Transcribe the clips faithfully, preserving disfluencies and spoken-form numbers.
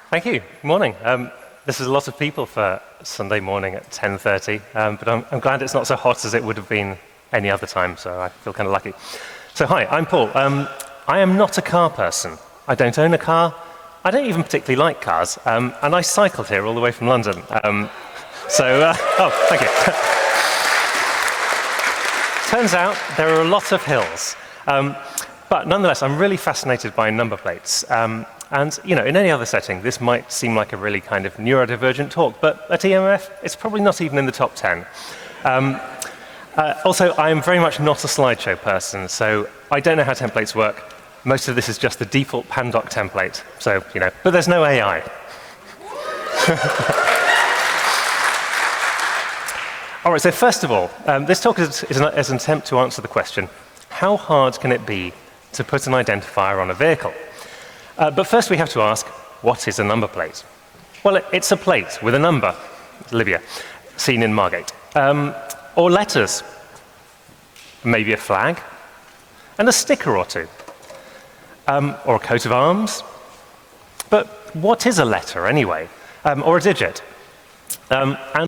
Thank you. Good morning. Um, this is a lot of people for Sunday morning at ten thirty, um, but I'm, I'm glad it's not so hot as it would have been any other time, so I feel kind of lucky. So hi, I'm Paul. Um, I am not a car person. I don't own a car. I don't even particularly like cars, um, and I cycled here all the way from London. Um, so, uh, oh, thank you. Turns out there are a lot of hills. Um, but nonetheless, I'm really fascinated by number plates. Um, and, you know, in any other setting, this might seem like a really kind of neurodivergent talk, but at E M F, it's probably not even in the top ten. Um, uh, also, I am very much not a slideshow person, so I don't know how templates work. Most of this is just the default Pandoc template, so, you know, but there's no A I. All right, so first of all, um, this talk is, is, an, is an attempt to answer the question, how hard can it be to put an identifier on a vehicle? Uh, but first we have to ask, what is a number plate? Well, it, it's a plate with a number, Libya, seen in Margate. Um, or letters, maybe a flag, and a sticker or two. Um, or a coat of arms. But what is a letter anyway? Um, or a digit? Um, and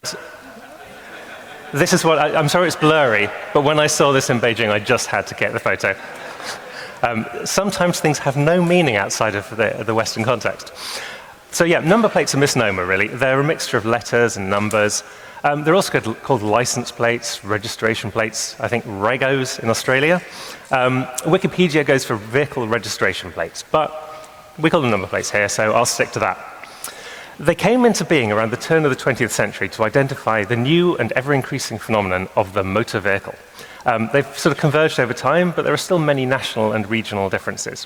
this is what, I, I'm sorry it's blurry, but when I saw this in Beijing, I just had to get the photo. Um, sometimes things have no meaning outside of the, the Western context. So yeah, number plates are a misnomer, really. They're a mixture of letters and numbers. Um, they're also called, called license plates, registration plates, I think regos in Australia. Um, Wikipedia goes for vehicle registration plates, but we call them number plates here, so I'll stick to that. They came into being around the turn of the twentieth century to identify the new and ever-increasing phenomenon of the motor vehicle. Um, they've sort of converged over time, but there are still many national and regional differences.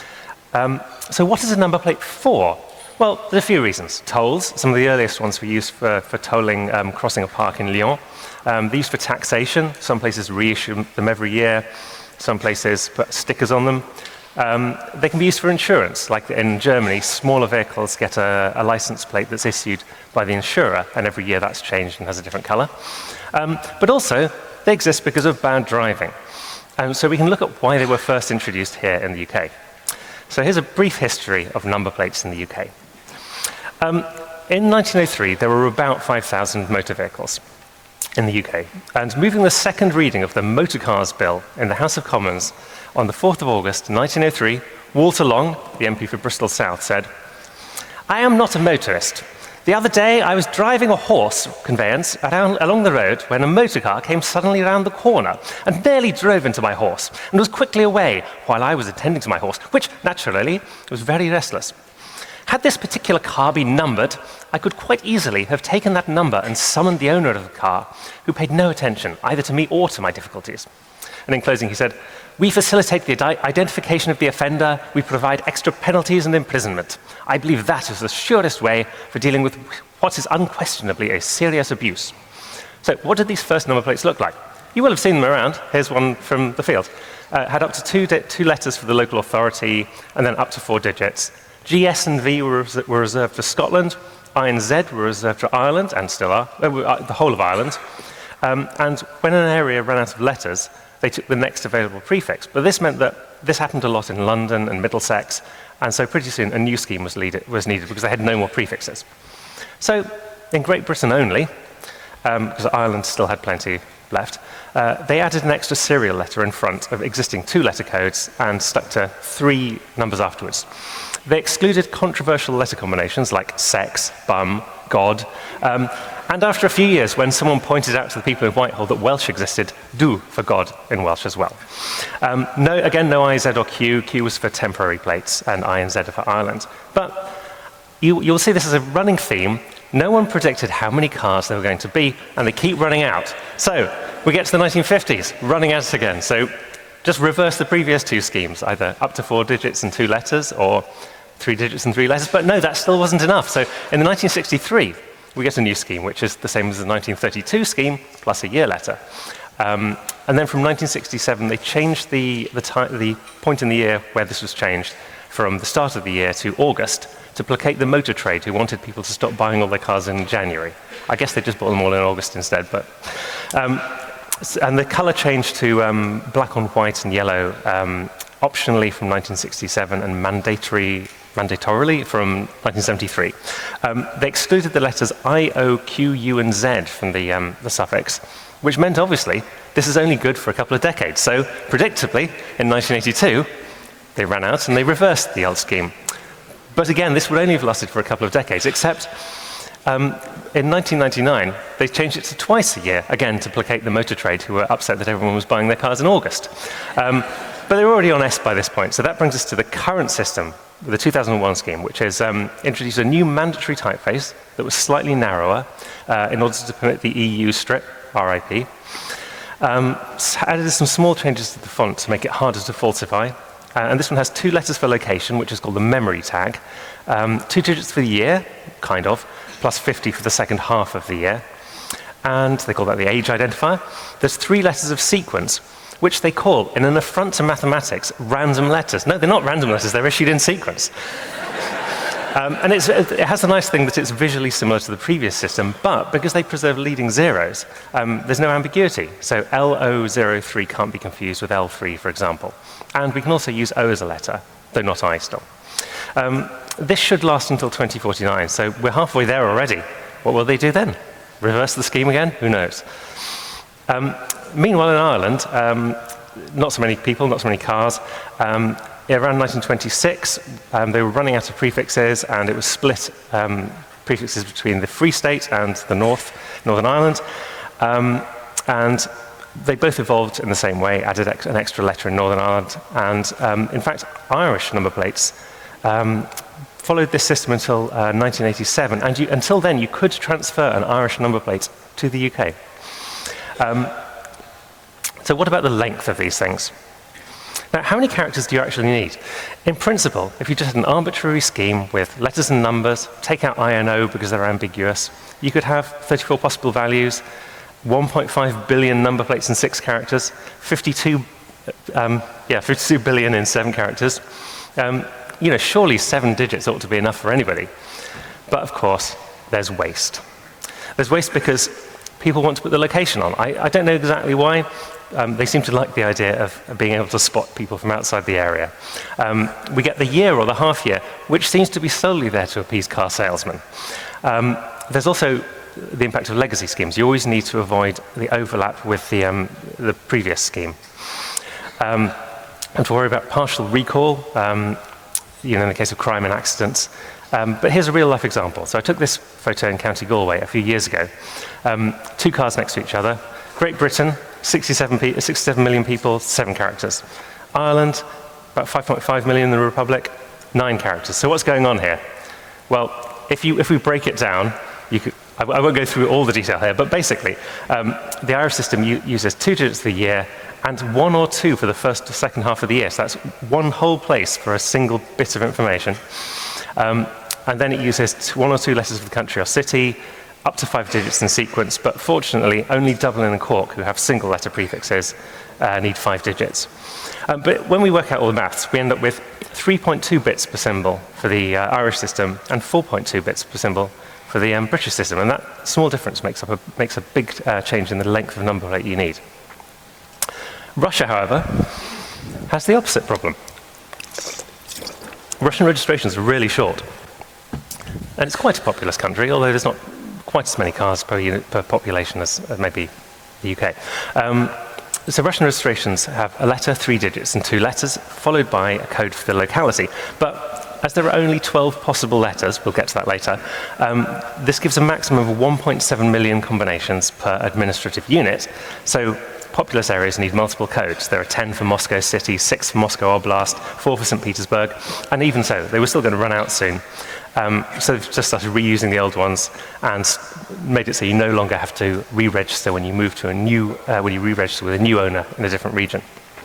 Um, so what is a number plate for? Well, there's a few reasons. Tolls, some of the earliest ones were used for, for tolling um, crossing a park in Lyon. Um, they're used for taxation. Some places reissue them every year. Some places put stickers on them. Um, they can be used for insurance. Like in Germany, smaller vehicles get a, a license plate that's issued by the insurer, and every year that's changed and has a different color. Um, but also, they exist because of bad driving. Um, so we can look at why they were first introduced here in the U K. So here's a brief history of number plates in the U K. Um, in nineteen oh three, there were about five thousand motor vehicles in the U K. And moving the second reading of the Motor Cars Bill in the House of Commons on the fourth of August nineteen oh three, Walter Long, the M P for Bristol South, said, "I am not a motorist. The other day, I was driving a horse conveyance around, along the road when a motor car came suddenly around the corner and nearly drove into my horse and was quickly away while I was attending to my horse, which, naturally, was very restless. Had this particular car been numbered, I could quite easily have taken that number and summoned the owner of the car, who paid no attention either to me or to my difficulties." And in closing, he said, "We facilitate the identification of the offender. We provide extra penalties and imprisonment. I believe that is the surest way for dealing with what is unquestionably a serious abuse." So what did these first number plates look like? You will have seen them around. Here's one from the field. Uh, had up to two, two letters for the local authority, and then up to four digits. G, S, and V were, res were reserved for Scotland. I and Z were reserved for Ireland, and still are, uh, the whole of Ireland. Um, and when an area ran out of letters, they took the next available prefix. But this meant that this happened a lot in London and Middlesex, and so pretty soon a new scheme was, lead was needed because they had no more prefixes. So in Great Britain only, um, because Ireland still had plenty left, uh, they added an extra serial letter in front of existing two-letter codes and stuck to three numbers afterwards. They excluded controversial letter combinations like sex, bum, God, um, and after a few years, when someone pointed out to the people in Whitehall that Welsh existed, do for God in Welsh as well. Um, no, again, no I, Z, or Q. Q was for temporary plates, and I and Z are for Ireland. But you, you'll see this as a running theme. No one predicted how many cars there were going to be, and they keep running out. So we get to the nineteen fifties, running out again. So just reverse the previous two schemes, either up to four digits and two letters, or three digits and three letters. But no, that still wasn't enough. So in the nineteen sixty-three, we get a new scheme, which is the same as the nineteen thirty-two scheme, plus a year letter. Um, and then from nineteen sixty-seven, they changed the, the, the point in the year where this was changed from the start of the year to August to placate the motor trade, who wanted people to stop buying all their cars in January. I guess they just bought them all in August instead. But, um, and the color changed to um, black on white and yellow, um, optionally from nineteen sixty-seven, and mandatory mandatorily from nineteen seventy-three. Um, they excluded the letters I, O, Q, U, and Z from the, um, the suffix, which meant, obviously, this is only good for a couple of decades. So, predictably, in nineteen eighty-two, they ran out and they reversed the old scheme. But again, this would only have lasted for a couple of decades, except um, in nineteen ninety-nine, they changed it to twice a year, again, to placate the motor trade, who were upset that everyone was buying their cars in August. Um, but they were already on S by this point, so that brings us to the current system, the two thousand one scheme, which has um, introduced a new mandatory typeface that was slightly narrower uh, in order to permit the E U strip, R I P. Um, added some small changes to the font to make it harder to falsify. Uh, and this one has two letters for location, which is called the memory tag, um, two digits for the year, kind of, plus fifty for the second half of the year. And they call that the age identifier. There's three letters of sequence, which they call, in an affront to mathematics, random letters. No, they're not random letters, they're issued in sequence. Um, and it's, it has the nice thing that it's visually similar to the previous system, but because they preserve leading zeros, um, there's no ambiguity. So L O zero three can't be confused with L three, for example. And we can also use O as a letter, though not I still. Um, this should last until twenty forty-nine, so we're halfway there already. What will they do then? Reverse the scheme again? Who knows? Um, meanwhile, in Ireland, um, not so many people, not so many cars. Um, around nineteen twenty-six, um, they were running out of prefixes, and it was split um, prefixes between the Free State and the North, Northern Ireland. Um, and they both evolved in the same way, added ex an extra letter in Northern Ireland. And um, in fact, Irish number plates um, followed this system until uh, nineteen eighty-seven. And you, until then, you could transfer an Irish number plate to the U K. Um, so what about the length of these things? Now, how many characters do you actually need? In principle, if you just had an arbitrary scheme with letters and numbers, take out I and O because they're ambiguous, you could have thirty-four possible values, one point five billion number plates in six characters, fifty-two, um, yeah, fifty-two billion in seven characters. Um, you know, surely seven digits ought to be enough for anybody. But of course, there's waste. There's waste because people want to put the location on. I, I don't know exactly why. Um, they seem to like the idea of being able to spot people from outside the area. Um, we get the year or the half year, which seems to be solely there to appease car salesmen. Um, there's also the impact of legacy schemes. You always need to avoid the overlap with the, um, the previous scheme. Um, and to worry about partial recall, um, you know, in the case of crime and accidents. Um, but here's a real life example. So I took this photo in County Galway a few years ago. Um, two cars next to each other. Great Britain, sixty-seven, pe sixty-seven million people, seven characters. Ireland, about five point five million in the Republic, nine characters. So what's going on here? Well, if, you, if we break it down, you could, I, I won't go through all the detail here, but basically, um, the Irish system uses two digits for the year and one or two for the first or second half of the year. So that's one whole place for a single bit of information. Um, and then it uses one or two letters for the country or city, up to five digits in sequence, but fortunately, only Dublin and Cork, who have single letter prefixes, uh, need five digits. Um, but when we work out all the maths, we end up with three point two bits per symbol for the uh, Irish system and four point two bits per symbol for the um, British system. And that small difference makes, up a, makes a big uh, change in the length of number plate you need. Russia, however, has the opposite problem. Russian registrations are really short. And it's quite a populous country, although there's not quite as many cars per unit per population as, as maybe the U K. Um, so Russian registrations have a letter, three digits, and two letters, followed by a code for the locality. But as there are only twelve possible letters, we'll get to that later, um, this gives a maximum of one point seven million combinations per administrative unit. So populous areas need multiple codes. There are ten for Moscow City, six for Moscow Oblast, four for Saint Petersburg, and even so, they were still going to run out soon. Um, so they've just started reusing the old ones and made it so you no longer have to re-register when you move to a new, uh, when you re-register with a new owner in a different region.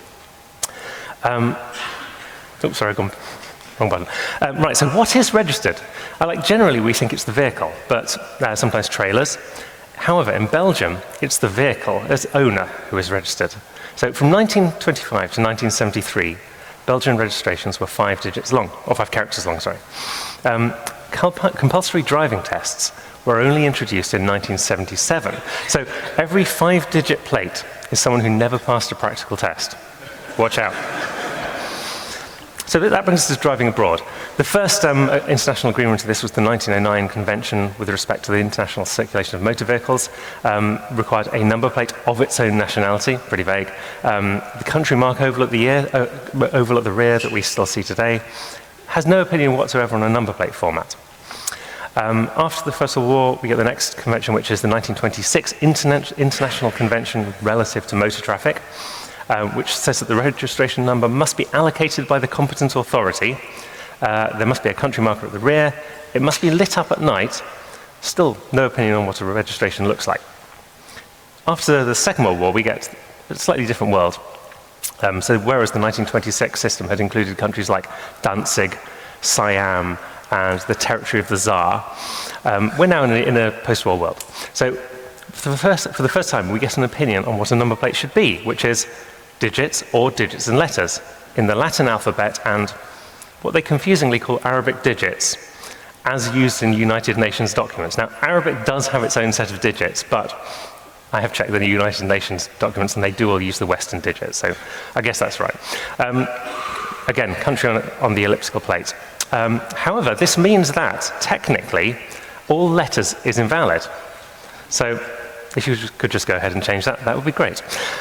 Um, oh, sorry, I've gone wrong button. Um, right, so what is registered? Uh, like generally we think it's the vehicle, but uh, sometimes trailers. However, in Belgium, it's the vehicle as owner who is registered. So from nineteen twenty-five to nineteen seventy-three, Belgian registrations were five digits long, or five characters long, sorry. Um, compulsory driving tests were only introduced in nineteen seventy-seven. So every five-digit plate is someone who never passed a practical test. Watch out. So that brings us to driving abroad. The first um, international agreement to this was the nineteen oh nine Convention with respect to the international circulation of motor vehicles. Um, required a number plate of its own nationality, pretty vague. Um, the country mark oval at the, ear, uh, oval at the rear that we still see today has no opinion whatsoever on a number plate format. Um, after the First World War, we get the next convention, which is the nineteen twenty-six Interna- International Convention relative to motor traffic. Uh, which says that the registration number must be allocated by the competent authority. Uh, there must be a country marker at the rear. It must be lit up at night. Still no opinion on what a registration looks like. After the Second World War, we get a slightly different world. Um, so whereas the nineteen twenty-six system had included countries like Danzig, Siam, and the territory of the Tsar, um, we're now in a, in a post-war world. So for the, first, for the first time, we get an opinion on what a number plate should be, which is digits or digits and letters in the Latin alphabet and what they confusingly call Arabic digits, as used in United Nations documents. Now, Arabic does have its own set of digits, but I have checked the United Nations documents and they do all use the Western digits, so I guess that's right. Um, again, country on, on the elliptical plate. Um, however, this means that, technically, all letters is invalid. So if you could just go ahead and change that, that would be great.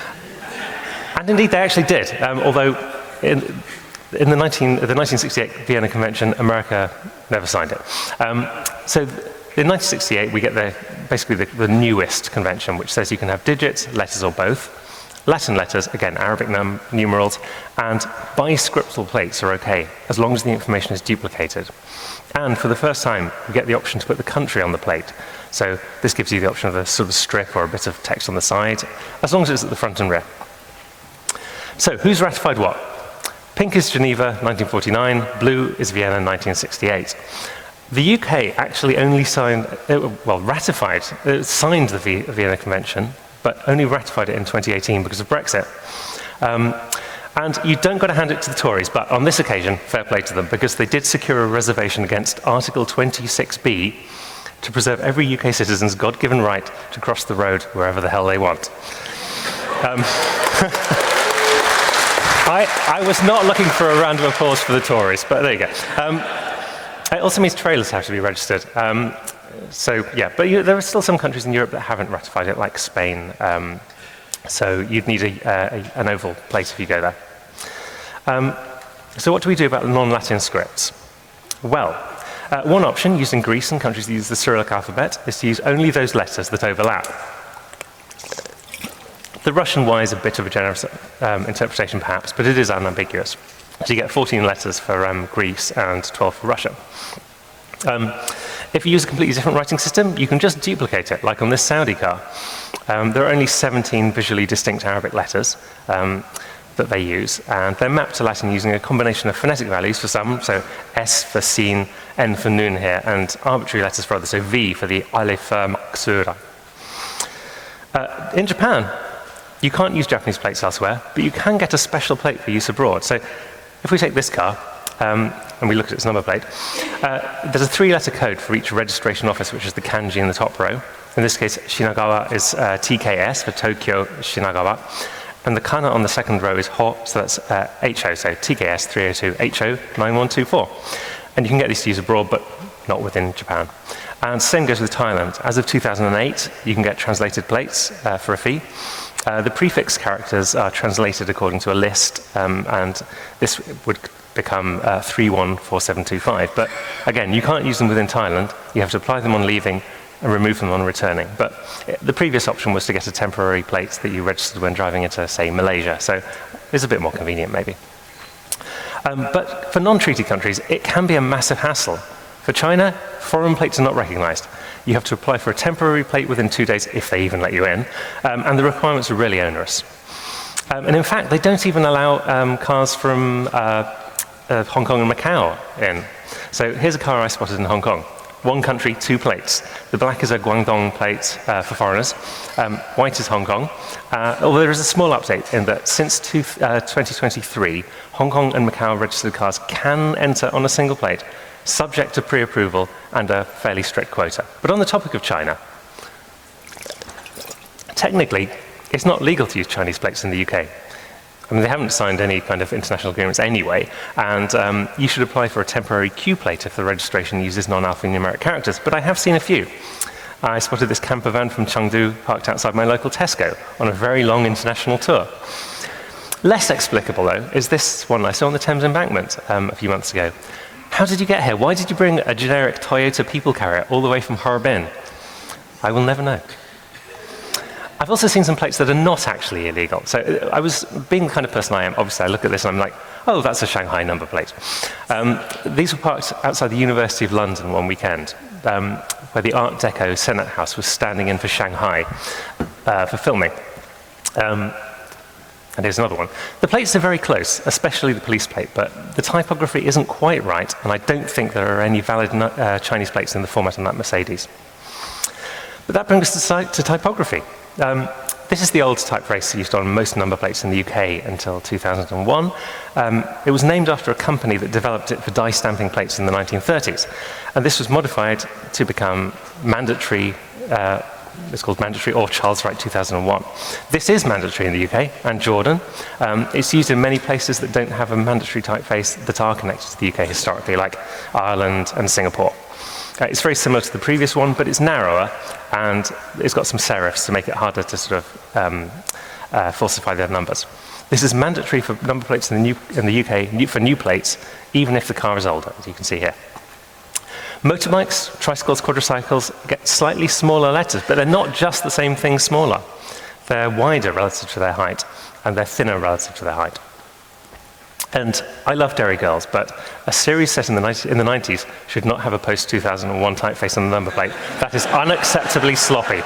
And indeed, they actually did, um, although in, in the, nineteen, the nineteen sixty-eight Vienna Convention, America never signed it. Um, so in nineteen sixty-eight, we get the, basically the, the newest convention, which says you can have digits, letters, or both. Latin letters, again, Arabic num numerals, and biscriptal plates are okay, as long as the information is duplicated. And for the first time, we get the option to put the country on the plate. So this gives you the option of a sort of strip or a bit of text on the side, as long as it's at the front and rear. So who's ratified what? Pink is Geneva, nineteen forty-nine. Blue is Vienna, nineteen sixty-eight. The U K actually only signed, uh, well, ratified, uh, signed the v Vienna Convention, but only ratified it in twenty eighteen because of Brexit. Um, and you don't got to hand it to the Tories, but on this occasion, fair play to them, because they did secure a reservation against Article twenty-six B to preserve every U K citizen's God-given right to cross the road wherever the hell they want. Um, I, I was not looking for a round of applause for the Tories, but there you go. Um, it also means trailers have to be registered. Um, so, yeah, but you, there are still some countries in Europe that haven't ratified it, like Spain. Um, so you'd need a, uh, a, an oval plate if you go there. Um, so what do we do about the non-Latin scripts? Well, uh, one option, used in Greece and countries that use the Cyrillic alphabet, is to use only those letters that overlap. The Russian Y is a bit of a generous um, interpretation, perhaps, but it is unambiguous. So you get fourteen letters for um, Greece and twelve for Russia. Um, if you use a completely different writing system, you can just duplicate it, like on this Saudi car. Um, there are only seventeen visually distinct Arabic letters um, that they use, and they're mapped to Latin using a combination of phonetic values for some, so S for sin, N for nun here, and arbitrary letters for others, so V for the Aleph Maksura. Uh, in Japan, you can't use Japanese plates elsewhere, but you can get a special plate for use abroad. So if we take this car, um, and we look at its number plate, uh, there's a three-letter code for each registration office, which is the kanji in the top row. In this case, Shinagawa is uh, T K S for Tokyo Shinagawa, and the kana on the second row is Ho, so that's uh, H O, so T K S three oh two H O nine one two four. And you can get these to use abroad, but not within Japan. And same goes with Thailand. As of two thousand eight, you can get translated plates uh, for a fee. Uh, the prefix characters are translated according to a list, um, and this would become uh, three one four seven two five. But again, you can't use them within Thailand. You have to apply them on leaving and remove them on returning. But the previous option was to get a temporary plate that you registered when driving into, say, Malaysia. So it's a bit more convenient, maybe. Um, but for non-treaty countries, it can be a massive hassle. For China, foreign plates are not recognized. You have to apply for a temporary plate within two days, if they even let you in, um, and the requirements are really onerous. Um, and in fact, they don't even allow um, cars from uh, uh, Hong Kong and Macau in. So here's a car I spotted in Hong Kong. One country, two plates. The black is a Guangdong plate uh, for foreigners. Um, white is Hong Kong. Uh, although there is a small update in that since two, uh, twenty twenty-three, Hong Kong and Macau registered cars can enter on a single plate, subject to pre-approval and a fairly strict quota. But on the topic of China, technically, it's not legal to use Chinese plates in the U K. I mean, they haven't signed any kind of international agreements anyway, and um, you should apply for a temporary Q plate if the registration uses non-alphanumeric characters, but I have seen a few. I spotted this camper van from Chengdu parked outside my local Tesco on a very long international tour. Less explicable, though, is this one I saw on the Thames Embankment um, a few months ago. How did you get here? Why did you bring a generic Toyota people carrier all the way from Harbin? I will never know. I've also seen some plates that are not actually illegal. So I was, being the kind of person I am, obviously I look at this and I'm like, oh, that's a Shanghai number plate. Um, these were parked outside the University of London one weekend, um, where the Art Deco Senate House was standing in for Shanghai uh, for filming. Um, and here's another one. The plates are very close, especially the police plate, but the typography isn't quite right, and I don't think there are any valid uh, Chinese plates in the format on that Mercedes. But that brings us to, to typography. Um, this is the old typeface used on most number plates in the U K until two thousand one. Um, it was named after a company that developed it for die stamping plates in the nineteen thirties. And this was modified to become mandatory, uh, it's called mandatory or Charles Wright two thousand one. This is mandatory in the U K and Jordan. Um, it's used in many places that don't have a mandatory typeface that are connected to the U K historically, like Ireland and Singapore. Uh, it's very similar to the previous one, but it's narrower, and it's got some serifs to make it harder to sort of um, uh, falsify their numbers. This is mandatory for number plates in the, new, in the U K new, for new plates, even if the car is older, as you can see here. Motorbikes, tricycles, quadricycles get slightly smaller letters, but they're not just the same thing smaller. They're wider relative to their height, and they're thinner relative to their height. And I love Derry Girls, but a series set in the, in the nineties should not have a post two thousand one typeface on the number plate. That is unacceptably sloppy.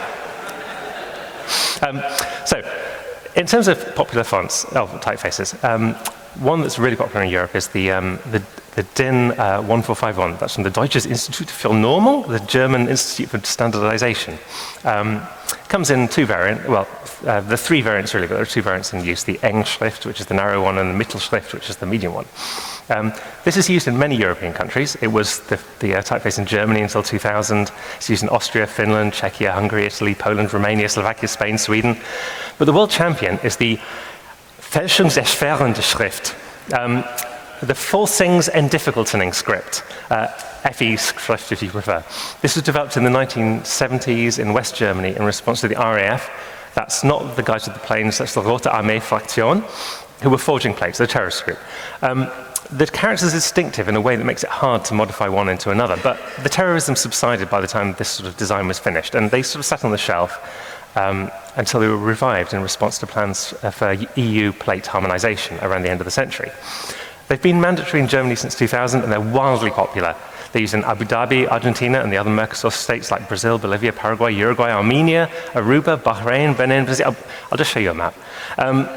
Um, so, in terms of popular fonts, oh, typefaces, um, one that's really popular in Europe is the, um, the, the D I N uh, one four five one. That's from the Deutsches Institut für Normung, the German Institute for Standardization. Um, comes in two variants, well, uh, the three variants really, but there are two variants in use, the Engschrift, which is the narrow one, and the Mittelschrift, which is the medium one. Um, this is used in many European countries. It was the, the uh, typeface in Germany until two thousand. It's used in Austria, Finland, Czechia, Hungary, Italy, Poland, Romania, Slovakia, Spain, Sweden. But the world champion is the Fälschungserschwerende Schrift, um, the Falsings Entdifficultening script, uh, F E Schrift if you prefer. This was developed in the nineteen seventies in West Germany in response to the R A F. That's not the guys with the planes, that's the Rote Armee Fraktion, who were forging plates, the terrorist group. Um, the character is distinctive in a way that makes it hard to modify one into another, but the terrorism subsided by the time this sort of design was finished, and they sort of sat on the shelf um, until they were revived in response to plans for E U plate harmonization around the end of the century. They've been mandatory in Germany since two thousand, and they're wildly popular. They're used in Abu Dhabi, Argentina, and the other Mercosur states like Brazil, Bolivia, Paraguay, Uruguay, Armenia, Aruba, Bahrain, Benin, Brazil. I'll, I'll just show you a map. Um,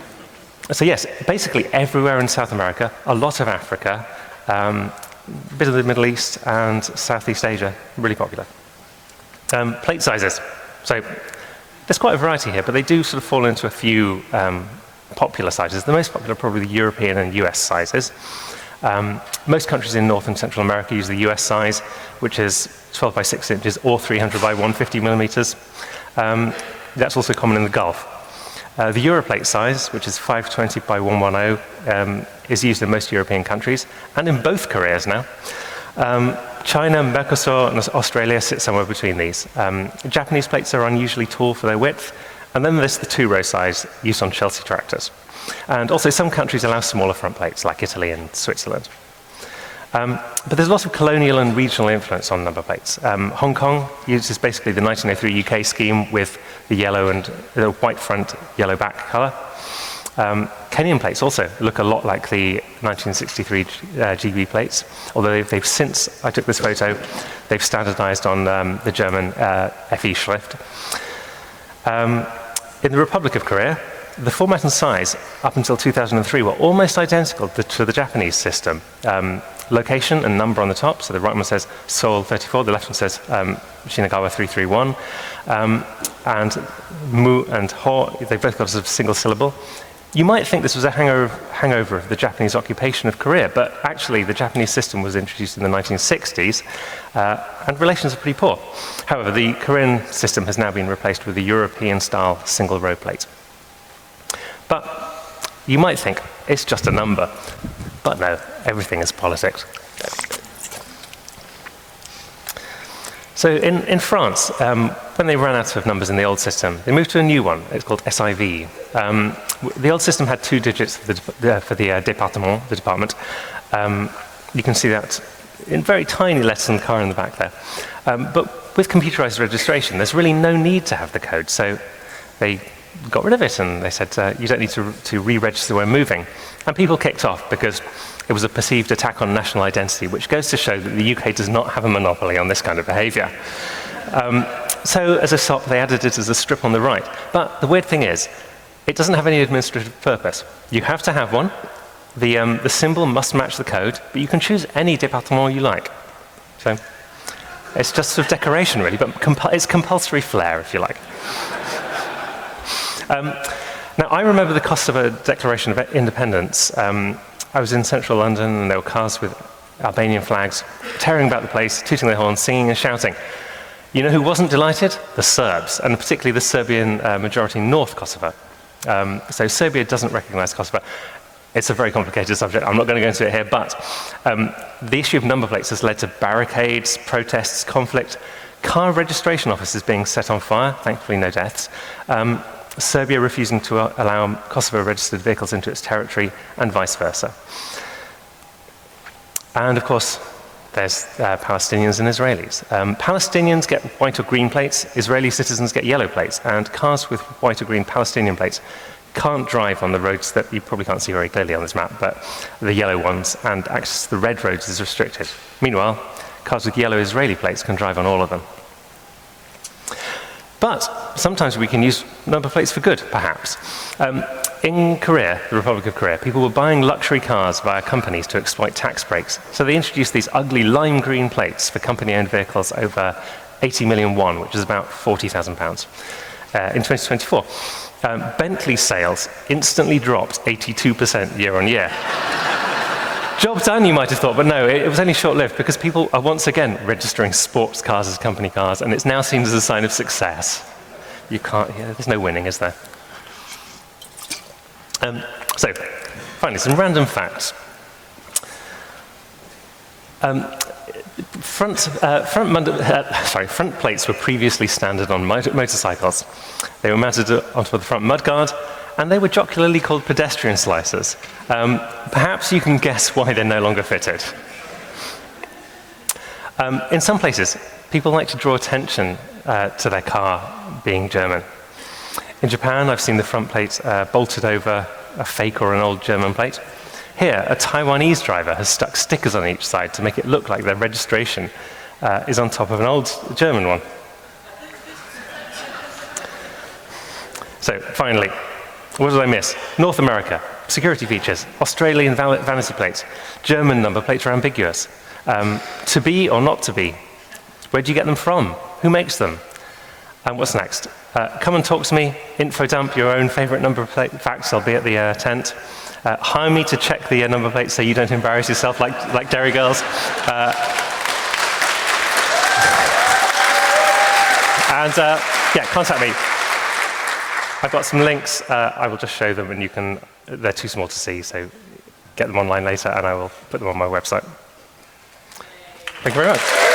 so yes, basically everywhere in South America, a lot of Africa, um, a bit of the Middle East, and Southeast Asia, really popular. Um, plate sizes. So there's quite a variety here, but they do sort of fall into a few um, popular sizes. The most popular are probably the European and U S sizes. Um, most countries in North and Central America use the U S size, which is twelve by six inches or three hundred by one hundred fifty millimeters. Um, that's also common in the Gulf. Uh, the Europlate size, which is five twenty by one ten, um, is used in most European countries and in both Koreas now. Um, China, Mercosur, and Australia sit somewhere between these. Um, Japanese plates are unusually tall for their width, and then there's the two-row size used on Chelsea tractors. And also some countries allow smaller front plates, like Italy and Switzerland. Um, but there's lots of colonial and regional influence on number plates. Um, Hong Kong uses basically the nineteen oh three U K scheme with the yellow and the white front, yellow back color. Um, Kenyan plates also look a lot like the nineteen sixty-three uh, G B plates, although they've, they've since, I took this photo, they've standardized on um, the German uh, F E Schrift. Um, in the Republic of Korea, the format and size up until two thousand three were almost identical to, to the Japanese system. Um, location and number on the top, so the right one says Seoul thirty-four, the left one says um, Shinagawa three three one. Um, and Mu and Ho, they've both got a sort of single syllable. You might think this was a hangover, hangover of the Japanese occupation of Korea, but actually the Japanese system was introduced in the nineteen sixties, uh, and relations are pretty poor. However, the Korean system has now been replaced with a European-style single row plate. But You might think it's just a number, but no, everything is politics. So in, in France, um, when they ran out of numbers in the old system, they moved to a new one. It's called S I V. Um, the old system had two digits for the, for the uh, département, the department. Um, you can see that in very tiny letters on the car in the back there. Um, but with computerized registration, there's really no need to have the code. So they got rid of it, and they said, uh, you don't need to, to re-register when moving. And people kicked off because it was a perceived attack on national identity, which goes to show that the U K does not have a monopoly on this kind of behavior. Um, so as a S O P, they added it as a strip on the right. But the weird thing is, it doesn't have any administrative purpose. You have to have one. The, um, the symbol must match the code, but you can choose any département you like. So it's just sort of decoration, really, but compu it's compulsory flair, if you like. um, now, I remember the cost of a Declaration of Independence. Um, I was in central London, and there were cars with Albanian flags tearing about the place, tooting their horns, singing and shouting. You know who wasn't delighted? The Serbs, and particularly the Serbian uh, majority in North Kosovo. Um, so Serbia doesn't recognize Kosovo. It's a very complicated subject. I'm not going to go into it here, but um, the issue of number plates has led to barricades, protests, conflict, car registration offices being set on fire, thankfully no deaths, um, Serbia refusing to uh, allow Kosovo-registered vehicles into its territory, and vice versa. And of course, there's uh, Palestinians and Israelis. Um, Palestinians get white or green plates, Israeli citizens get yellow plates, and cars with white or green Palestinian plates can't drive on the roads that you probably can't see very clearly on this map, but the yellow ones, and access to the red roads is restricted. Meanwhile, cars with yellow Israeli plates can drive on all of them. But sometimes we can use number plates for good, perhaps. Um, in Korea, the Republic of Korea, people were buying luxury cars via companies to exploit tax breaks. So they introduced these ugly lime green plates for company-owned vehicles over eighty million won, which is about forty thousand pounds. Uh, in twenty twenty-four, um, Bentley sales instantly dropped eighty-two percent year on year. Job done, you might have thought, but no, it, it was only short-lived because people are once again registering sports cars as company cars, and it's now seen as a sign of success. You can't, yeah, there's no winning, is there? Um, so, finally, some random facts. Um, front, uh, front, uh, sorry, front plates were previously standard on motor motorcycles. They were mounted onto the front mudguard, and they were jocularly called pedestrian slicers. Um, perhaps you can guess why they're no longer fitted. Um, in some places, people like to draw attention uh, to their car being German. In Japan, I've seen the front plate uh, bolted over a fake or an old German plate. Here, a Taiwanese driver has stuck stickers on each side to make it look like their registration uh, is on top of an old German one. So, finally, what did I miss? North America, security features. Australian vanity plates. German number plates are ambiguous. Um, to be or not to be. Where do you get them from? Who makes them? And what's next? Uh, come and talk to me. Info dump your own favorite number plate facts. I'll be at the uh, tent. Uh, hire me to check the uh, number plate so you don't embarrass yourself like, like Dairy Girls. Uh, and uh, yeah, contact me. I've got some links. Uh, I will just show them, and you can. They're too small to see, so get them online later, and I will put them on my website. Thank you very much.